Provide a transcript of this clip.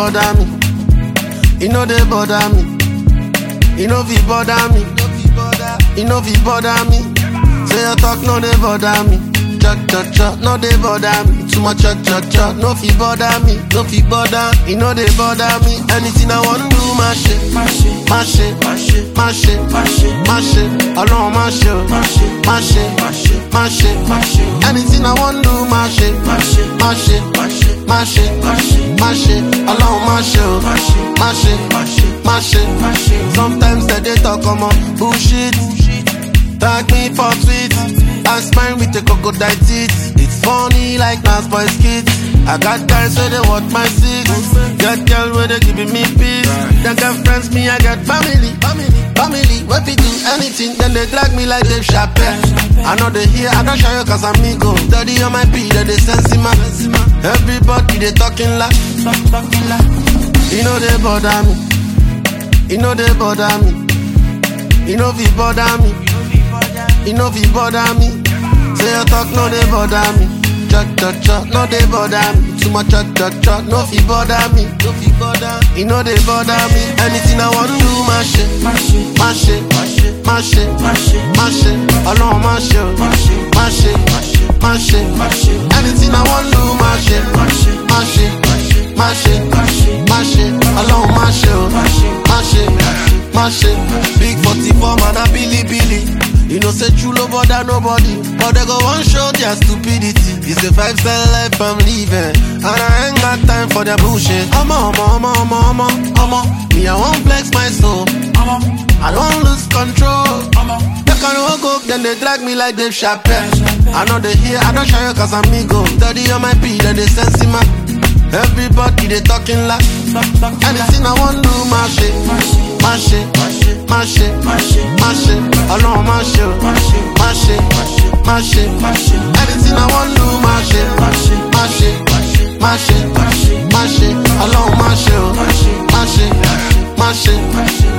bother me. You know they bother me. You know fi bother me. You know fi bother me. Say your talk no they bother me. Cha, no they bother me. Too much cha, no fi bother me. No fi bother, you know they bother me. Anything I want do, my shit. Alone my shit. Anything I want do, my shit. Alone my shit. Sometimes they talk on bullshit. Tag me for tweets. I smile with the crocodile teeth. It's funny like Nas Boy's kids. I got guys where they watch my six. Got girl where they giving me peace. Then got friends, me I got family. When we do anything, then they drag me like Dave Chappelle. I know they hear, I don't show you cause I'm amigo. Daddy on my beat, they sense him. Everybody they talking like. You know they bother me. You know they bother me. You know we bother me. You know fi bother me. Say your talk no they bother me. Cha, no they bother me. Too much cha, no fi bother me. You know they bother me. Anything I want do, my shit. Alone my shit. Anything I want do, my shit. Alone my shit. Big 44 man a Billy. You know say true love bother nobody, but they go one show their stupidity. It's a 5-star life I'm living, and I ain't got time for their bullshit. Me I won't flex my soul. I don't lose control. They can walk up, then they drag me like Dave Chappelle. I know they hear, I don't show you cause I'm amigo. Daddy on my beat, then they sense him. Everybody they talking like. Anything I want do, my shit. Alone my shit. Anything I want do, my shit. Alone my shit.